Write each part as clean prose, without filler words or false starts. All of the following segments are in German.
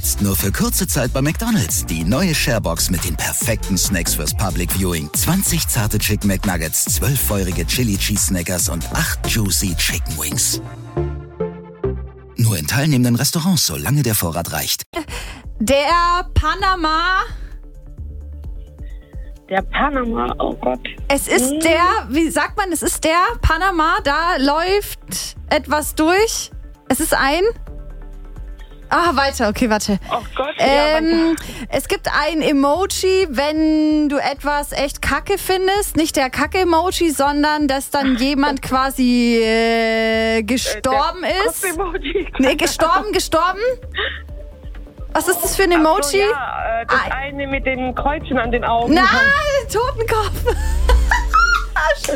Jetzt nur für kurze Zeit bei McDonald's. Die neue Sharebox mit den perfekten Snacks fürs Public Viewing. 20 zarte Chicken McNuggets, 12 feurige Chili Cheese Snackers und 8 juicy Chicken Wings. Nur in teilnehmenden Restaurants, solange der Vorrat reicht. Der Panama, oh Gott. es ist wie sagt man, es ist der Panama, da läuft etwas durch. Es ist ein... weiter, okay, warte. Oh Gott, weiter. Es gibt ein Emoji, wenn du etwas echt kacke findest. Nicht der Kacke-Emoji, sondern dass dann jemand quasi gestorben ist. Nee, gestorben? Was ist das für ein Emoji? So, ja, das eine mit den Kreuzen an den Augen. Nein, Totenkopf. Shit.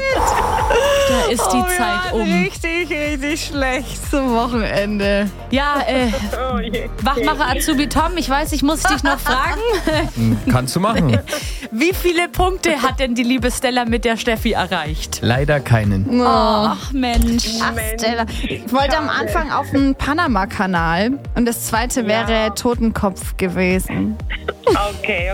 Da ist die Zeit um. Richtig schlecht zum Wochenende. Ja, Oh je. Wachmacher Azubi Tom, ich weiß, ich muss dich noch fragen. Kannst du machen. Wie viele Punkte hat denn die liebe Stella mit der Steffi erreicht? Leider keinen. Ach, Mensch. Ach, Stella. Ich wollte am Anfang auf den Panama-Kanal und das zweite wäre Totenkopf gewesen. Okay.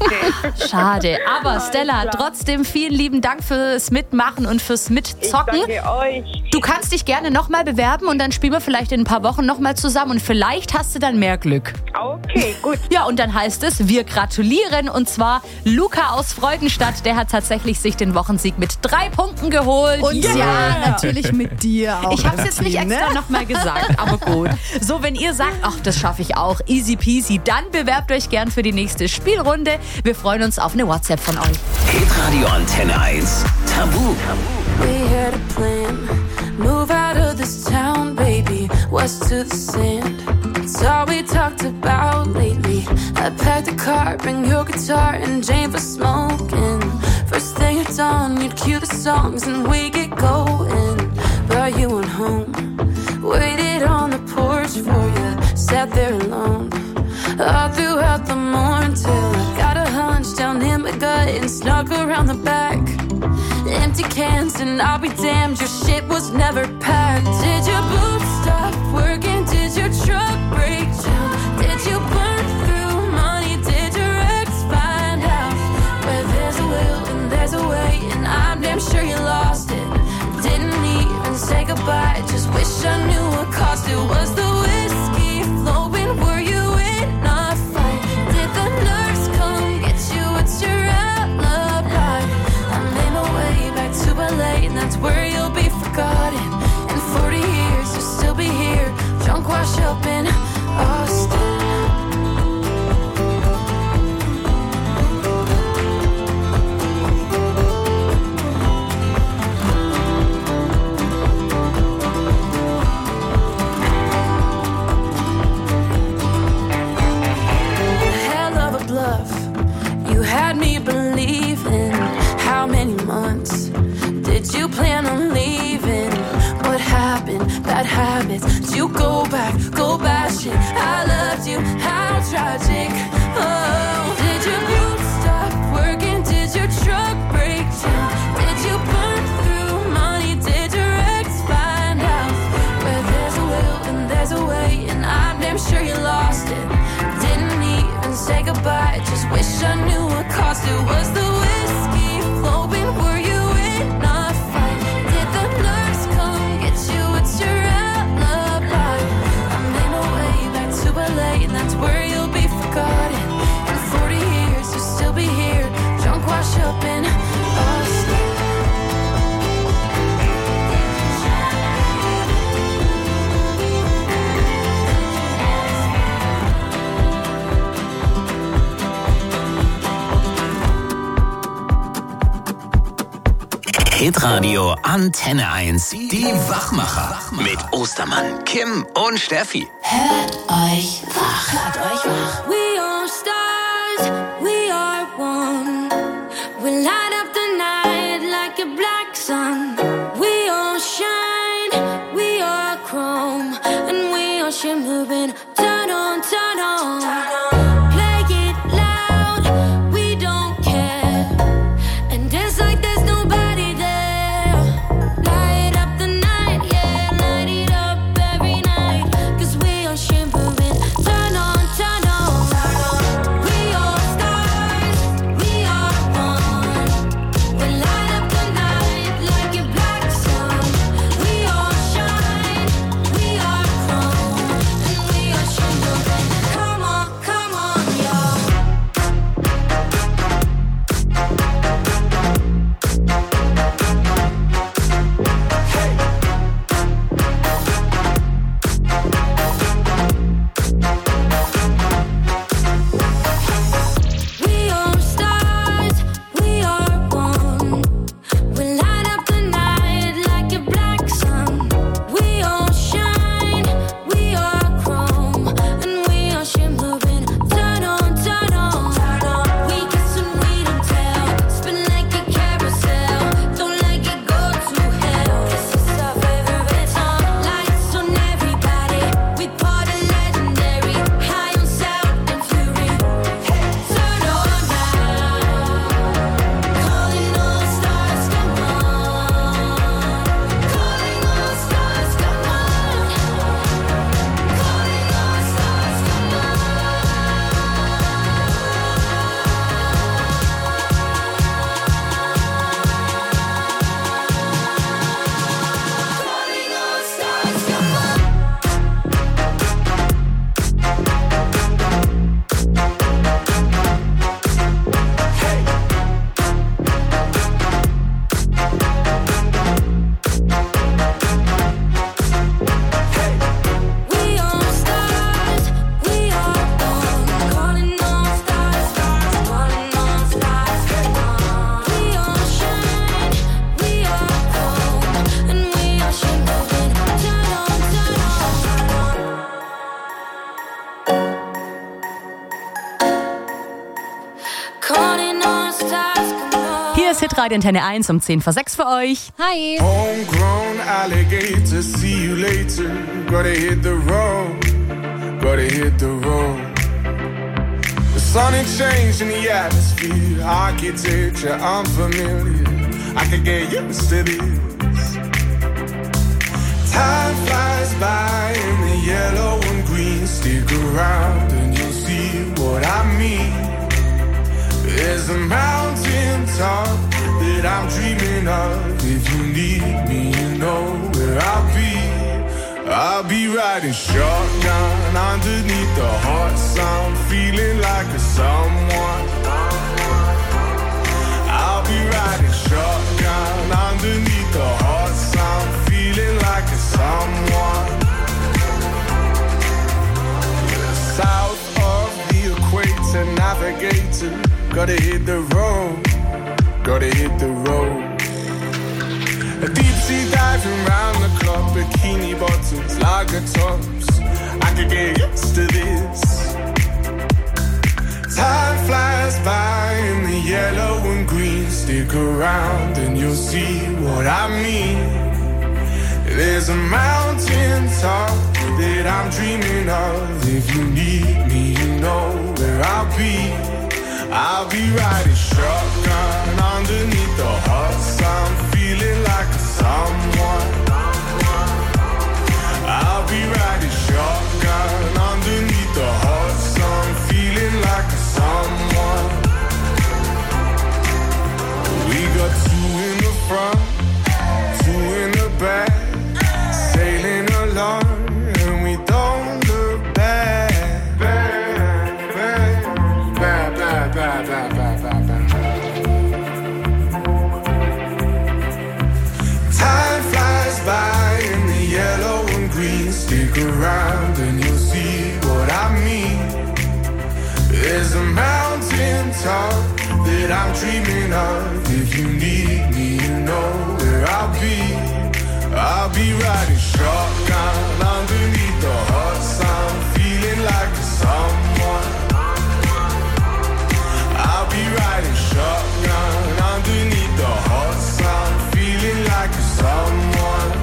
Schade. Aber Stella, trotzdem vielen lieben Dank fürs Mitmachen und fürs Mitzocken. Ich danke euch. Du kannst dich gerne nochmal bewerben und dann spielen wir vielleicht in ein paar Wochen nochmal zusammen und vielleicht hast du dann mehr Glück. Okay, gut. Ja, und dann heißt es, wir gratulieren und zwar Luca aus Freudenstadt, der hat tatsächlich sich den Wochensieg mit 3 Punkten geholt. Und ja, natürlich mit dir auch. Ich hab's jetzt nicht extra nochmal gesagt, aber gut. So, wenn ihr sagt, ach, das schaffe ich auch, easy peasy, dann bewerbt euch gern für die nächste Spielrunde. Wir freuen uns auf eine WhatsApp von euch. Hitradio Antenne 1. Tabu. We had a plan, move out of this town, baby, west to the sand. It's all we talked about lately. I packed a car, bring your guitar and Jane for smoking. First thing at dawn, you'd cue the songs and we get going. Brought you on home, waited on the porch for you, sat there alone. All throughout the morning till I got a hunch down in my gut and snuck around the back. Empty cans and I'll be damned, your shit was never packed. Did your boots stop working? Did your truck break down? Did you burn through money? Did your ex find out? Where there's a will and there's a way, and I'm damn sure you lost it. Didn't even say goodbye, just wish I knew what cost it. Was the whiskey flowing? Were you in a fight? Did the nurse come get you? It's your alibi. I made my way back to LA, and that's where you'll be forgotten. In 40 years, you'll still be here, drunk, washed up in Austin. Hell of a bluff, you had me believing. How many months did you plan on leaving? What happened? Bad habits. Did you go back shit? I loved you, how tragic. Oh, did your boots stop working? Did your truck break down? Did you burn through money? Did your ex find out? Where there's a will and there's a way, and I'm damn sure you lost it. Didn't even say goodbye, just wish I knew what cost it. Was the whiskey flowing? Were you in a fight? Did the nurse come get you? It's your alibi. I made my way back to LA, and that's where you'll be forgotten. In 40 years, you'll still be here, drunk, washed up in Austin. Hitradio Antenne 1. Die Wachmacher. Mit Ostermann, Kim und Steffi. Hört euch wach. Hört euch wach. We are stars, we are one. We light up the night like a black sun. We all shine, we are chrome. And we are shit moving. Turn on, turn on. Play it loud, we don't care. And dance like there's nobody there. Light up the night, yeah, light it up every night. 'Cause we are shit moving. Hitradio Antenne 1 um 10:06 für euch. Hi. Homegrown alligator, see you later. Gotta hit the road, gotta hit the road. The sun ain't changed in the atmosphere, architecture unfamiliar. I could get used to this. Time flies by in the yellow and green. Stick around and you'll see what I mean. There's a mountain top that I'm dreaming of. If you need me, you know where I'll be. I'll be riding shotgun underneath the hot sun, feeling like a someone. I'll be riding shotgun underneath the hot sun, feeling like a someone. South of the equator, navigator. Gotta hit the road, gotta hit the road. A deep sea diving round the clock, bikini bottoms, lager tops. I could get used to this. Time flies by in the yellow and green. Stick around and you'll see what I mean. There's a mountain top that I'm dreaming of. If you need me, you know where I'll be. I'll be riding shotgun underneath the hot sun, feeling like a someone. I'll be riding shotgun underneath the hot sun, feeling like a someone. We got two in the front, two in the back, sailing along and we don't look back. Time flies by in the yellow and green. Stick around and you'll see what I mean. There's a mountain top that I'm dreaming of. If you need me, you know where I'll be. I'll be riding shotgun underneath the hot sun, feeling like a someone. I'll be riding shotgun underneath the hot sun, feeling like a someone.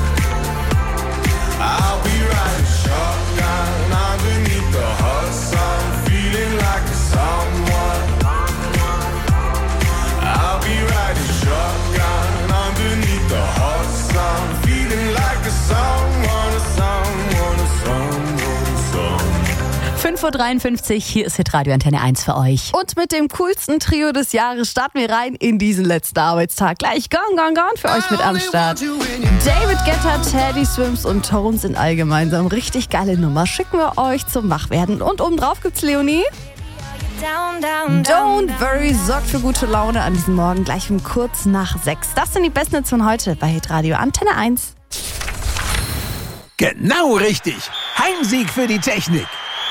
I'll be riding shotgun underneath the hot sun, feeling like a someone. I'll be riding shotgun underneath the hot sun, feeling like a someone, a someone, a someone, a someone. 5:53 Uhr, hier ist Hitradio Antenne 1 für euch. Und mit dem coolsten Trio des Jahres starten wir rein in diesen letzten Arbeitstag. Gleich Gone, Gone, Gone für euch mit am Start. David Guetta, Teddy Swims und Tones sind allgemeinsam. Richtig geile Nummer. Schicken wir euch zum Wachwerden. Und obendrauf gibt's Leonie. Don't Worry sorgt für gute Laune an diesem Morgen, gleich um kurz nach 6. Das sind die besten Hits von heute bei Hitradio Antenne 1. Genau richtig. Heimsieg für die Technik.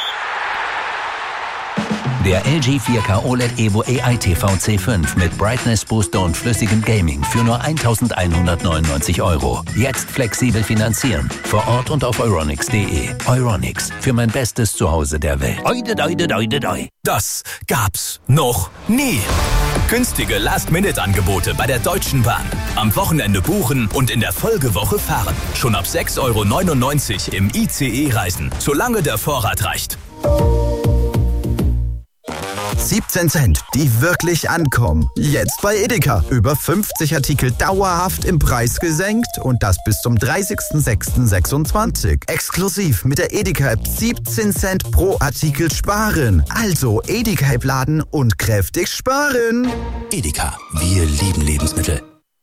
Der LG 4K OLED Evo AI TV C5 mit Brightness Booster und flüssigem Gaming für nur 1.199 €. Jetzt flexibel finanzieren. Vor Ort und auf euronics.de. Euronics, für mein bestes Zuhause der Welt. Das gab's noch nie. Günstige Last-Minute-Angebote bei der Deutschen Bahn. Am Wochenende buchen und in der Folgewoche fahren. Schon ab 6,99 € im ICE reisen, solange der Vorrat reicht. 17 Cent, die wirklich ankommen. Jetzt bei Edeka. Über 50 Artikel dauerhaft im Preis gesenkt und das bis zum 30.06.26. Exklusiv mit der Edeka-App 17 Cent pro Artikel sparen. Also Edeka-App laden und kräftig sparen. Edeka, wir lieben Lebensmittel.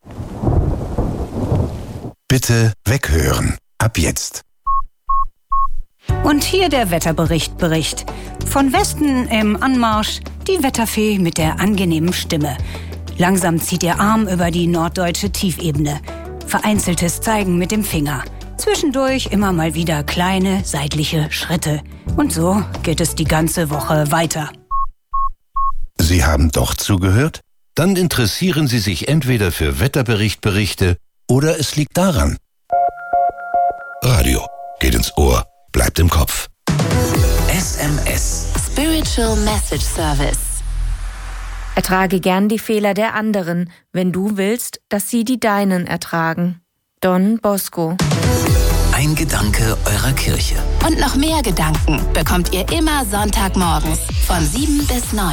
Bitte weghören. Ab jetzt. Und hier der Wetterbericht. Von Westen im Anmarsch die Wetterfee mit der angenehmen Stimme. Langsam zieht ihr Arm über die norddeutsche Tiefebene. Vereinzeltes Zeigen mit dem Finger. Zwischendurch immer mal wieder kleine seitliche Schritte. Und so geht es die ganze Woche weiter. Sie haben doch zugehört? Dann interessieren Sie sich entweder für Wetterberichte oder es liegt daran. Radio geht ins Ohr, bleibt im Kopf. SMS. Spiritual Message Service. Ertrage gern die Fehler der anderen, wenn du willst, dass sie die deinen ertragen. Don Bosco. Ein Gedanke eurer Kirche. Und noch mehr Gedanken bekommt ihr immer Sonntagmorgens von 7 bis 9.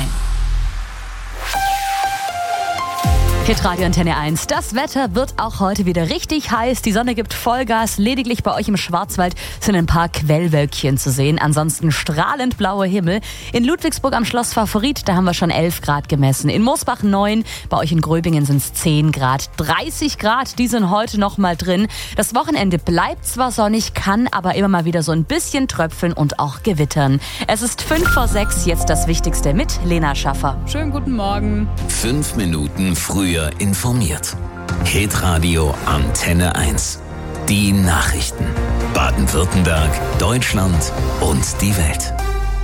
Hitradio Antenne 1. Das Wetter wird auch heute wieder richtig heiß. Die Sonne gibt Vollgas. Lediglich bei euch im Schwarzwald sind ein paar Quellwölkchen zu sehen. Ansonsten strahlend blauer Himmel. In Ludwigsburg am Schloss Favorit, da haben wir schon 11 Grad gemessen. In Moosbach 9. Bei euch in Gröbingen sind es 10 Grad. 30 Grad, die sind heute noch mal drin. Das Wochenende bleibt zwar sonnig, kann aber immer mal wieder so ein bisschen tröpfeln und auch gewittern. Es ist 5:06. Jetzt das Wichtigste mit Lena Schaffer. Schönen guten Morgen. 5 Minuten früher informiert. Hitradio Antenne 1. Die Nachrichten. Baden-Württemberg, Deutschland und die Welt.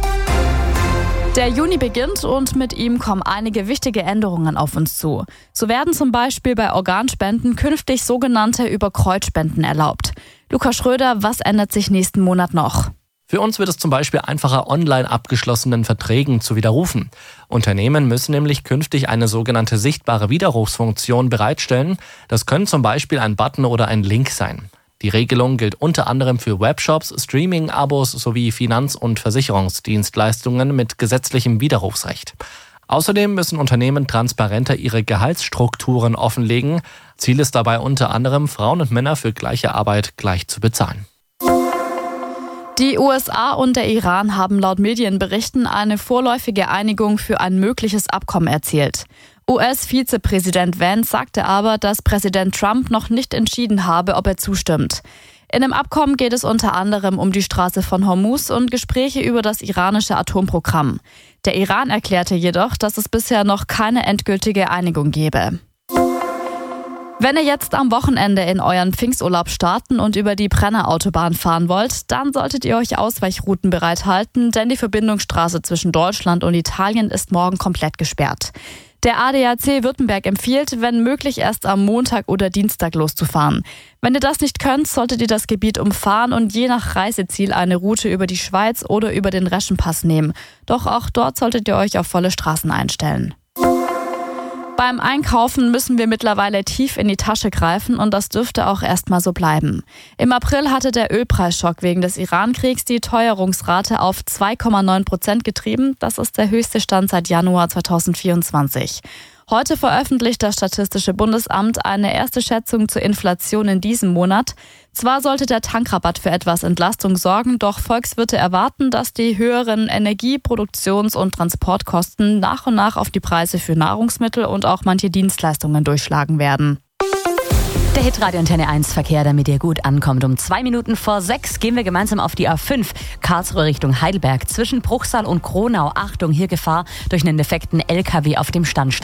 Der Juni beginnt und mit ihm kommen einige wichtige Änderungen auf uns zu. So werden zum Beispiel bei Organspenden künftig sogenannte Überkreuzspenden erlaubt. Lukas Schröder, was ändert sich nächsten Monat noch? Für uns wird es zum Beispiel einfacher, online abgeschlossenen Verträgen zu widerrufen. Unternehmen müssen nämlich künftig eine sogenannte sichtbare Widerrufsfunktion bereitstellen. Das können zum Beispiel ein Button oder ein Link sein. Die Regelung gilt unter anderem für Webshops, Streaming-Abos sowie Finanz- und Versicherungsdienstleistungen mit gesetzlichem Widerrufsrecht. Außerdem müssen Unternehmen transparenter ihre Gehaltsstrukturen offenlegen. Ziel ist dabei unter anderem, Frauen und Männer für gleiche Arbeit gleich zu bezahlen. Die USA und der Iran haben laut Medienberichten eine vorläufige Einigung für ein mögliches Abkommen erzielt. US-Vizepräsident Vance sagte aber, dass Präsident Trump noch nicht entschieden habe, ob er zustimmt. In dem Abkommen geht es unter anderem um die Straße von Hormuz und Gespräche über das iranische Atomprogramm. Der Iran erklärte jedoch, dass es bisher noch keine endgültige Einigung gebe. Wenn ihr jetzt am Wochenende in euren Pfingsturlaub starten und über die Brenner-Autobahn fahren wollt, dann solltet ihr euch Ausweichrouten bereithalten, denn die Verbindungsstraße zwischen Deutschland und Italien ist morgen komplett gesperrt. Der ADAC Württemberg empfiehlt, wenn möglich erst am Montag oder Dienstag loszufahren. Wenn ihr das nicht könnt, solltet ihr das Gebiet umfahren und je nach Reiseziel eine Route über die Schweiz oder über den Reschenpass nehmen. Doch auch dort solltet ihr euch auf volle Straßen einstellen. Beim Einkaufen müssen wir mittlerweile tief in die Tasche greifen und das dürfte auch erstmal so bleiben. Im April hatte der Ölpreisschock wegen des Iran-Kriegs die Teuerungsrate auf 2,9% getrieben. Das ist der höchste Stand seit Januar 2024. Heute veröffentlicht das Statistische Bundesamt eine erste Schätzung zur Inflation in diesem Monat. Zwar sollte der Tankrabatt für etwas Entlastung sorgen, doch Volkswirte erwarten, dass die höheren Energie-, Produktions- und Transportkosten nach und nach auf die Preise für Nahrungsmittel und auch manche Dienstleistungen durchschlagen werden. Der Hitradio Antenne 1 Verkehr, damit ihr gut ankommt. Um 5:02 gehen wir gemeinsam auf die A5 Karlsruhe Richtung Heidelberg. Zwischen Bruchsal und Kronau, Achtung, hier Gefahr durch einen defekten LKW auf dem Standstreifen.